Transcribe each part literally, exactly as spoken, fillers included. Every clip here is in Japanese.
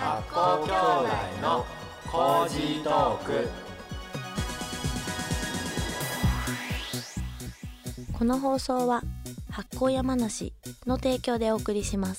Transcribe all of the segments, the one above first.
発酵兄弟のコージートーク。 この放送は発酵山梨の提供でお送りします。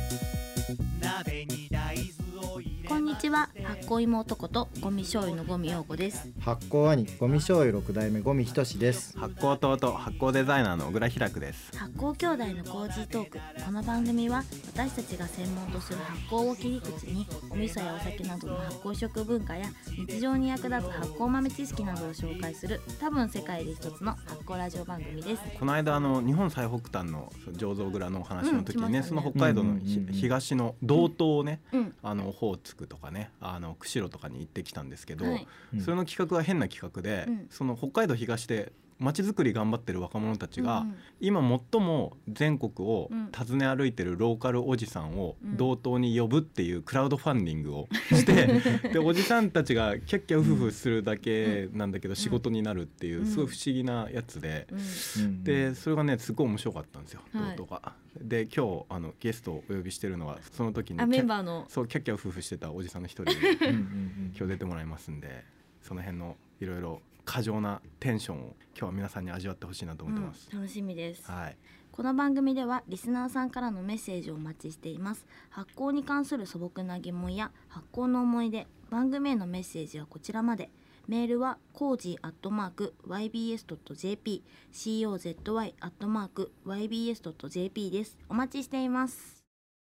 こんにちは、発酵芋男とゴミ醤油のゴミ陽子です。 発酵兄ゴミ醤油六代目ゴミひとしです。 発酵弟発酵デザイナーの小倉ひらくです。 発酵兄弟のコージートーク。この番組は私たちが専門とする発酵を切り口にお味噌やお酒などの発酵食文化や日常に役立つ発酵豆知識などを紹介する多分世界で一つの発酵ラジオ番組です。 この間あの日本最北端の醸造蔵のお話の時にね、うんね、その北海道の、うんうんうん、東の道東をね、うん、あのオホーツクとかね、あの釧路とかに行ってきたんですけど、はい、それの企画は変な企画で、うん、その北海道東で街づくり頑張ってる若者たちが、うん、今最も全国を訪ね歩いてるローカルおじさんを道東に呼ぶっていうクラウドファンディングをして、うん、でおじさんたちがキャッキャウフフするだけなんだけど仕事になるっていうすごい不思議なやつで、うん、でそれがねすごい面白かったんですよ、はい、道東が。で今日あのゲストをお呼びしてるのはその時にメンバーのそうキャッキャウフフしてたおじさんの一人で今日出てもらいますんで、その辺のいろいろ過剰なテンションを今日は皆さんに味わってほしいなと思ってます、 うん、楽しみです、 はい、 この番組ではリスナーさんからのメッセージをお待ちしています。発酵に関する素朴な疑問や発酵の思い出、番組へのメッセージはこちらまで。メールはコージーアットマーク ワイビーエスドットジェーピー コーアットマーク ワイビーエスドットジェーピー です。お待ちしています。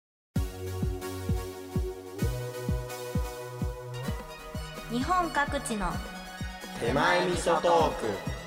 日本各地の手前味噌トーク。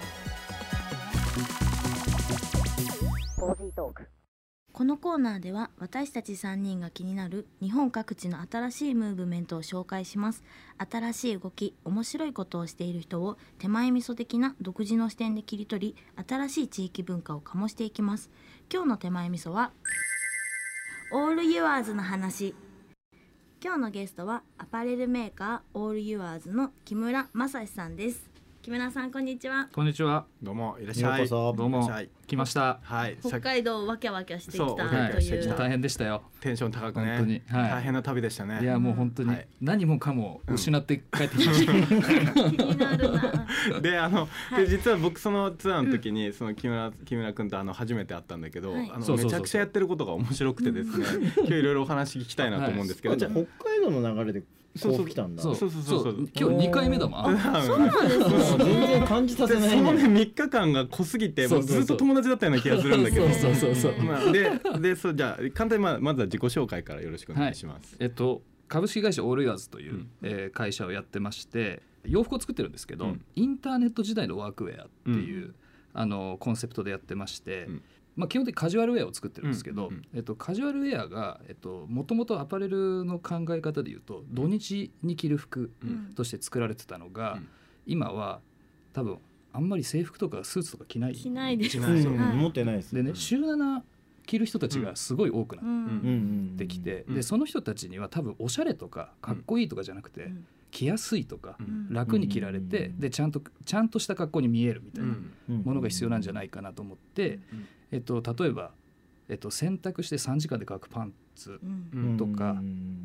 コージートーク。このコーナーでは私たちさんにんが気になる日本各地の新しいムーブメントを紹介します。新しい動き、面白いことをしている人を手前味噌的な独自の視点で切り取り、新しい地域文化を醸していきます。今日の手前味噌はオールユアーズの話。今日のゲストはアパレルメーカーオールユアーズの木村正史さんです。木村さん、こんにちは。 こんにちは。 どうもいらっしゃい。 どうも来ました。 はい、 北海道をわきゃわきゃしてきたという。 大変でしたよ。 テンション高くね。 本当に、はい、 大変な旅でしたね。 いやもう本当に、はい、何もかも失って帰ってきました。 うん、気になるな。 であの、はい、で実は僕そのツアーの時に、うん、その木村木村君とあの初めて会ったんだけど、はい、あのめちゃくちゃやってることが面白くてですね、今日いろいろお話聞きたいなと思うんですけど、はい、 じゃあ北海道の流れでこう来たんだ。 そうそうそうそう。今日にかいめだもん。 あ、そうなんですね。 全然感じさせないね。 そのねみっかかんが濃すぎてもうずっと友達だったような気がするんだけど。 そうそうそうそう。 まあででそうじゃあ簡単にまあまずは自己紹介からよろしくお願いします。 はい、えっと株式会社オールユアーズという、うんえー、会社をやってまして、洋服を作ってるんですけど、うん、インターネット時代のワークウェアっていう、うん、あのコンセプトでやってまして。うんまあ、基本的にカジュアルウェアを作ってるんですけど、うんうんえっと、カジュアルウェアがもともとアパレルの考え方でいうと土日に着る服として作られてたのが、うん、今は多分あんまり制服とかスーツとか着ない着ないです、 うん、持ってないです。 でね、週なな着る人たちがすごい多くなってきて、うん、でその人たちには多分おしゃれとかかっこいいとかじゃなくて、うん着やすいとか、うん、楽に着られて、うん、でちゃんとちゃんとした格好に見えるみたいなものが必要なんじゃないかなと思って、うんえっと、例えば、えっと、洗濯してさんじかんで乾くパンツとか、うん、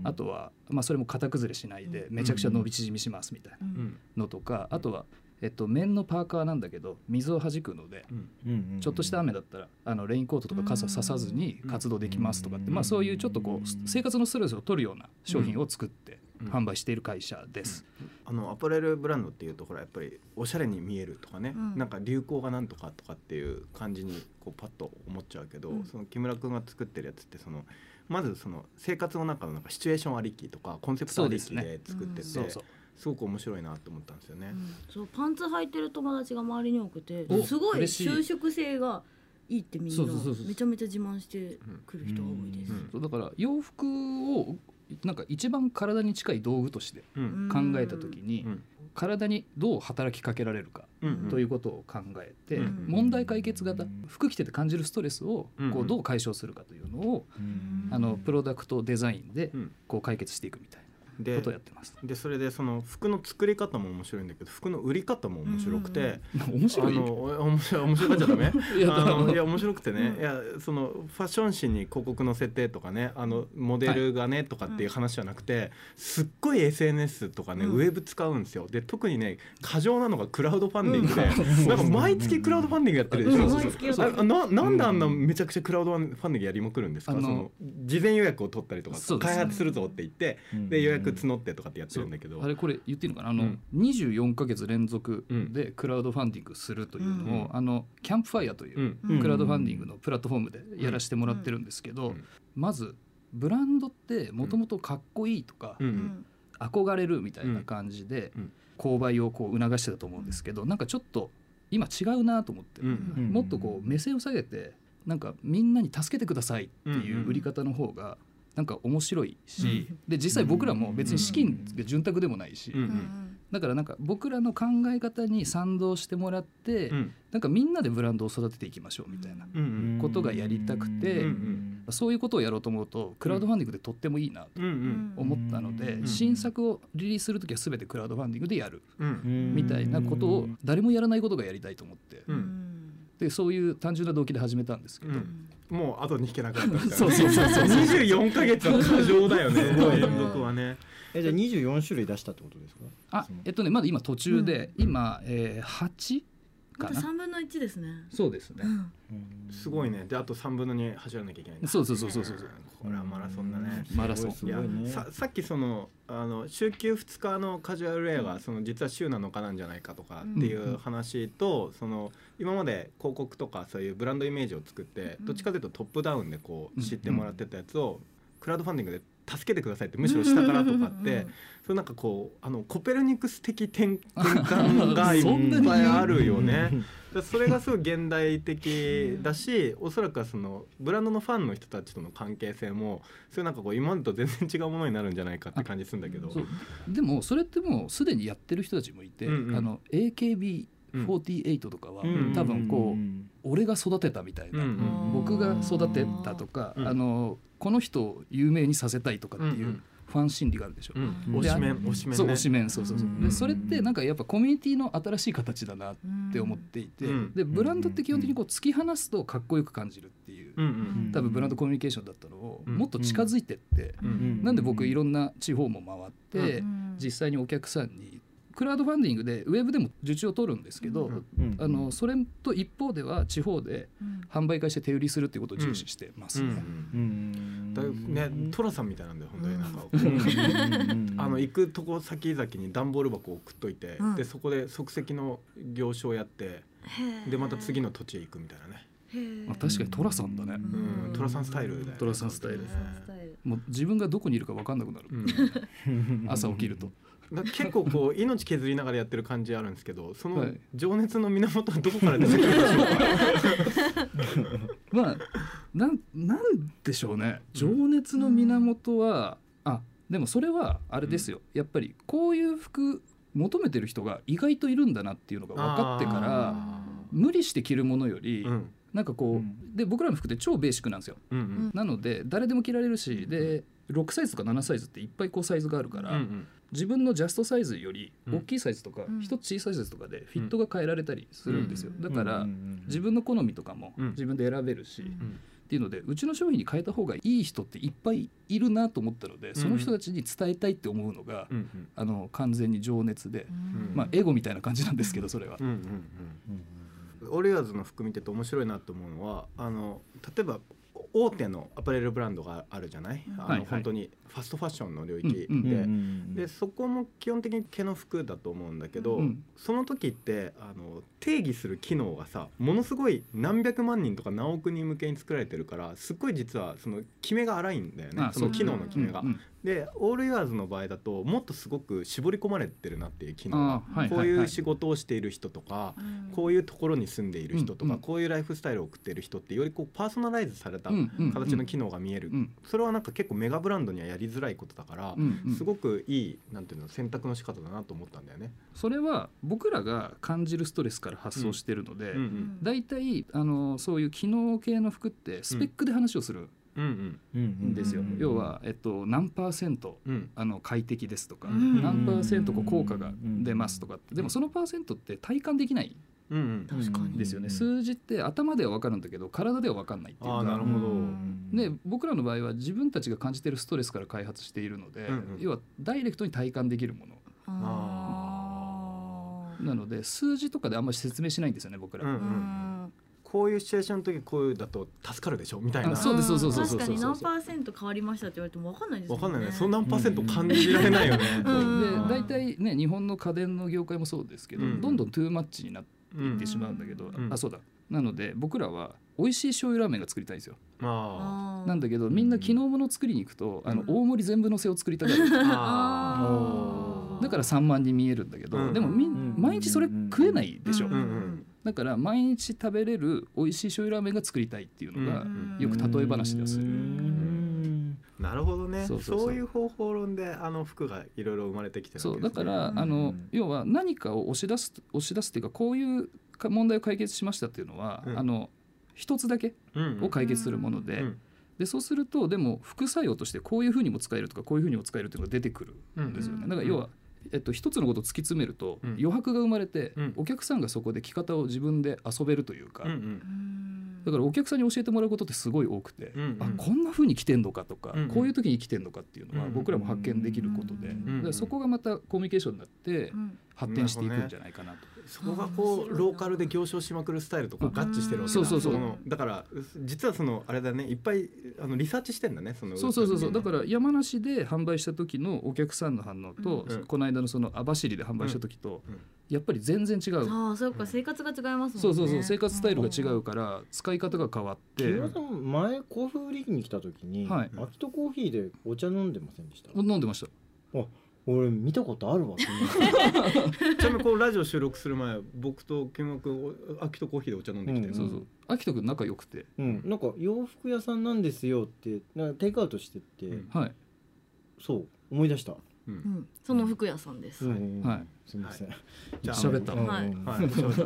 あとは、まあ、それも型崩れしないでめちゃくちゃ伸び縮みしますみたいなのとか、あとは、えっと、綿のパーカーなんだけど水を弾くので、うん、ちょっとした雨だったらあのレインコートとか傘ささずに活動できますとかって、まあ、そういうちょっとこう生活のストレスを取るような商品を作って販売している会社です、 うんうん、あのアパレルブランドっていうところはやっぱりおしゃれに見えるとかね、うん、なんか流行がなんとかとかっていう感じにこうパッと思っちゃうけど、うん、その木村君が作ってるやつってそのまずその生活の中のなんかシチュエーションありきとかコンセプトありきで作ってて、すごく面白いなと思ったんですよね、うん、 そうパンツ履いてる友達が周りに多くてすごい就職性がいいってみんなめちゃめちゃ自慢してくる人が多いです、 うんうん、そうだから洋服をなんか一番体に近い道具として考えた時に、うん、体にどう働きかけられるかということを考えて、うん、問題解決型、服着てて感じるストレスをこうどう解消するかというのを、うん、あのプロダクトデザインでこう解決していくみたいなことをやってます。 でそれでその服の作り方も面白いんだけど服の売り方も面白くて、 面白いあの面白い面白がっちゃダメいやあのいや面白くてね、いやそのファッション誌に広告載せてとかね、あのモデルがね、はい、とかっていう話じゃなくて、すっごい エスエヌエス とかね、うん、ウェブ使うんですよ。で特にね過剰なのがクラウドファンディングで、うん、なんか毎月クラウドファンディングやってるでしょ、うん、そうそうそう、な, なんであんなめちゃくちゃクラウドファンディングやりまくるんですか。その事前予約を取ったりとか、開発するぞって言って、うん、で予約募ってとかってやってるんだけど、 あれこれ言っていいのかな、あの、うん、にじゅうよんかげつ連続でクラウドファンディングするというのを、うん、あのキャンプファイヤーというクラウドファンディングのプラットフォームでやらせてもらってるんですけど、うんうん、まずブランドってもともとかっこいいとか、うん、憧れるみたいな感じで購買をこう促してたと思うんですけど、なんかちょっと今違うなと思って、うん、もっとこう目線を下げてなんかみんなに助けてくださいっていう売り方の方がなんか面白いし、うん、で実際僕らも別に資金が潤沢でもないし、うん、だからなんか僕らの考え方に賛同してもらって、うん、なんかみんなでブランドを育てていきましょうみたいなことがやりたくて、うん、そういうことをやろうと思うとクラウドファンディングでとってもいいなと思ったので、新作をリリースするときは全てクラウドファンディングでやるみたいなことを誰もやらないことがやりたいと思って、うん、でそういう単純な動機で始めたんですけど、うんもう後に引けなかったみたいな、そうそうそうそうにじゅうよんかげつは過剰だよね連続はね。 えじゃあにじゅうよんしゅるい出したってことですか。 あえっとねまだ今途中で、うん、今、えー、はちかな。 さんぶんのいちですね。 そうですね、 うん、 すごいね。であとさんぶんのに走らなきゃいけないんだ。 そうそうそうそうそう、 これはマラソンだね。 マラソン。 いや、ね、さ, さっきそのあの週休ふつかのカジュアルウェアがその実は週なのかなんじゃないかとかっていう話と、うん、その今まで広告とかそういうブランドイメージを作って、うん、どっちかというとトップダウンでこう知ってもらってたやつをクラウドファンディングで助けてくださいってむしろ下からとかって、うん、それなんかこうあのコペルニクス的転換がいっぱいあるよね。それがすごい現代的だし、おそらくはそのブランドのファンの人たちとの関係性もそれなんかこう今までと全然違うものになるんじゃないかって感じするんだけど、 でもそれってもうすでにやってる人たちもいて、うんうん、あの エーケービーフォーティーエイト とかは、うん、多分こう、うん、俺が育てたみたいな、うん、僕が育てたとか、うん、あのこの人を有名にさせたいとかっていう、うんファン心理があるでしょ、うん、 推しメン推しメンね、 そう推しメンそうそうそう、うん、でそれってなんかやっぱコミュニティの新しい形だなって思っていて、うん、でブランドって基本的にこう突き放すとかっこよく感じるっていう、うん、多分ブランドコミュニケーションだったのをもっと近づいてって、うん、なんで僕いろんな地方も回って、うん、実際にお客さんにクラウドファンディングでウェブでも受注を取るんですけど、うん、あのそれと一方では地方で販売会して手売りするっていうことを重視してますね。 だね、トラさんみたいなんだよ本当になんか、うん、あの行くとこ先々に段ボール箱を送っといて、うん、でそこで即席の業種をやってでまた次の土地へ行くみたいなね。 まあ、確かにトラさんだね、 うん、トラさんスタイルだよね。 トラさんスタイル、もう自分がどこにいるか分かんなくなる、うん、朝起きると結構こう命削りながらやってる感じあるんですけど、その情熱の源はどこから出てくるんでしょうか。 まあなんなんでしょうね。情熱の源は、うん、あでもそれはあれですよ、うん、やっぱりこういう服求めてる人が意外といるんだなっていうのが分かってから、無理して着るものより、うん、なんかこう、うん、で僕らの服って超ベーシックなんですよ、うんうん、なので誰でも着られるし、でろくサイズとかななサイズっていっぱいこうサイズがあるから、うんうん、自分のジャストサイズより大きいサイズとか一、うん、つ小さいサイズとかでフィットが変えられたりするんですよ。だから自分の好みとかも自分で選べるし、うんうん、っていうのでうちの商品に変えた方がいい人っていっぱいいるなと思ったので、その人たちに伝えたいって思うのが、うんうん、あの完全に情熱で、うんまあ、エゴみたいな感じなんですけど、それは、うんうんうん、オリアーズの服見てて面白いなと思うのは、あの例えば大手のアパレルブランドがあるじゃない、あの、はいはい、本当にファストファッションの領域で、うんうん、でそこも基本的に毛の服だと思うんだけど、うん、その時ってあの定義する機能がさものすごい何百万人とか何億人向けに作られてるから、すっごい実はその決めが荒いんだよね、その機能の決めが、うんうん、でオールイヤーズの場合だともっとすごく絞り込まれてるなっていう機能が、はい、こういう仕事をしている人とか、はい、こういうところに住んでいる人とか、うん、こういうライフスタイルを送っている人ってよりこうパーソナライズされた形の機能が見える、うんうん、それはなんか結構メガブランドにはやりづらいことだから、うんうん、すごくいいなんていうの選択の仕方だなと思ったんだよね。 それは僕らが感じるストレスから発想してるので、だいたいあのそういう機能系の服ってスペックで話をするんですよ。要は、えっと、何パーセント、うん、あの快適ですとか、うん、何パーセントこう効果が出ますとかって、でもそのパーセントって体感できないんですよね。数字って頭では分かるんだけど体では分かんないっていうか。 あ、なるほど。 で僕らの場合は自分たちが感じているストレスから開発しているので、うんうん、要はダイレクトに体感できるもの。あなので数字とかであんまり説明しないんですよね僕ら。うんうん、 こういうシチュエーションの時こういうだと助かるでしょみたいな。 そうですそうそうそうそう。 確かに何パーセント変わりましたって言われても分かんないですよね。 分かんないね。その何パーセント感じられないよね。 で大体ね日本の家電の業界もそうですけど、うん、どんどんトゥーマッチになっていってしまうんだけど、うん、あそうだ。なので僕らは美味しい醤油ラーメンが作りたいんですよ。あなんだけどみんな昨日もの作りに行くと、うん、あの大盛り全部のせを作りたがる。あだからさんまんに見えるんだけど、うん、でもみ毎日それ食えないでしょ。うんうん、だから毎日食べれる美味しい醤油ラーメンが作りたいっていうのがよく例え話ではする。 なるほどね。そうそうそう、そういう方法論であの服がいろいろ生まれてきてるわけですね。 そうだからあの要は何かを押し出す押し出すっていうかこういう問題を解決しましたっていうのは、うん、あの一つだけを解決するもので、うんうん、でそうするとでも副作用としてこういうふうにも使えるとかこういうふうにも使えるっていうのが出てくるんですよね。だから要はえっと、一つのことを突き詰めると、うん、余白が生まれて、うん、お客さんがそこで着方を自分で遊べるというか、うんうん、だからお客さんに教えてもらうことってすごい多くて、うんうん、あこんな風に着てんのかとか、うんうん、こういう時に着てんのかっていうのは僕らも発見できることで、うんうん、だからそこがまたコミュニケーションになって発展していくんじゃないかなと、 うん、そこがこうローカルで行商しまくるスタイルとか合致してるわけだ。 そうそうそう。 だから実はそのあれだねいっぱいあのリサーチしてんだね。そのそうそうそうそう。だから山梨で販売した時のお客さんの反応と、うん、この間のその網走で販売した時と、うんうん、やっぱり全然違う。 ああそうか生活が違いますもんね。 そうそうそう生活スタイルが違うから使い方が変わって。 木村さん前甲府売りに来た時に、はい、秋とコーヒーでお茶飲んでませんでした？ 飲んでました。 あ俺見たことあるわ。 ちなみにこうラジオ収録する前僕と木村君秋とコーヒーでお茶飲んできて、うん、 そうそう秋と君仲良くて、 うん、なんか洋服屋さんなんですよってなんかテイクアウトしてって、うん、はいそう思い出した、 うんうん、その服屋さんです、 うんはい、すみません、 はい、じゃあ喋った、 はいはい、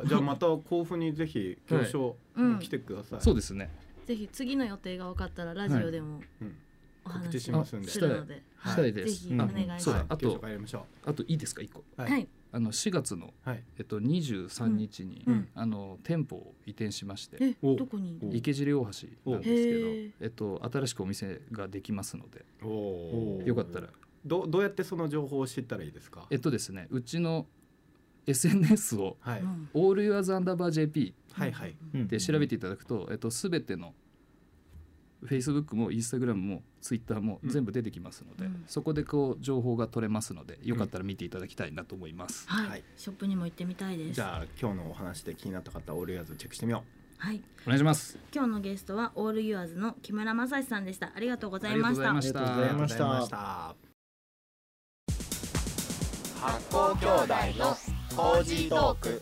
じゃあまた甲府にぜひ行商来てください、 はい、そうですねぜひ次の予定が分かったらラジオでも、はいうんお話しますんでしたい、したいです。 ぜひお願いします。うん、 あとあといいですか一個。はい。あのしがつの、はい、えっとにじゅうさんにちに、うん、あの店舗を移転しまして、 えどこに？ 池尻大橋なんですけど、えっと新しくお店ができますので、およかったらどどうやってその情報を知ったらいいですか？ えっとですねうちの エスエヌエス を、はい、オールユアーズアンダーバー ジェーピー で調べていただくと、えっとすべてのFacebook も Instagram も Twitter も全部出てきますので、うん、そこでこう情報が取れますのでよかったら見ていただきたいなと思います、 うんはい、ショップにも行ってみたいです。 じゃあ今日のお話で気になった方オールユアーズチェックしてみよう。はい、 お願いします。 今日のゲストはオールユアーズの木村正史さんでした。ありがとうございました。 ありがとうございました。 発酵兄弟のコージートーク。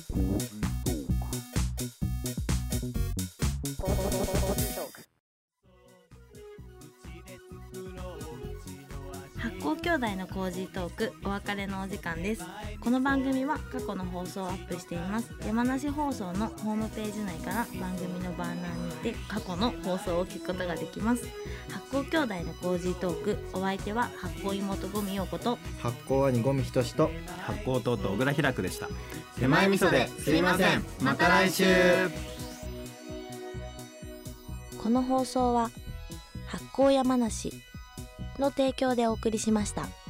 発酵兄弟のコージートークお別れのお時間です。この番組は過去の放送をアップしています。山梨放送のホームページ内から番組のバーナーにて過去の放送を聞くことができます。発酵兄弟のコージートークお相手は発酵妹五味陽子と発酵兄五味仁と発酵弟小倉ひらくでした。 手前味噌ですいません。また来週。 この放送は発酵山梨の提供でお送りしました。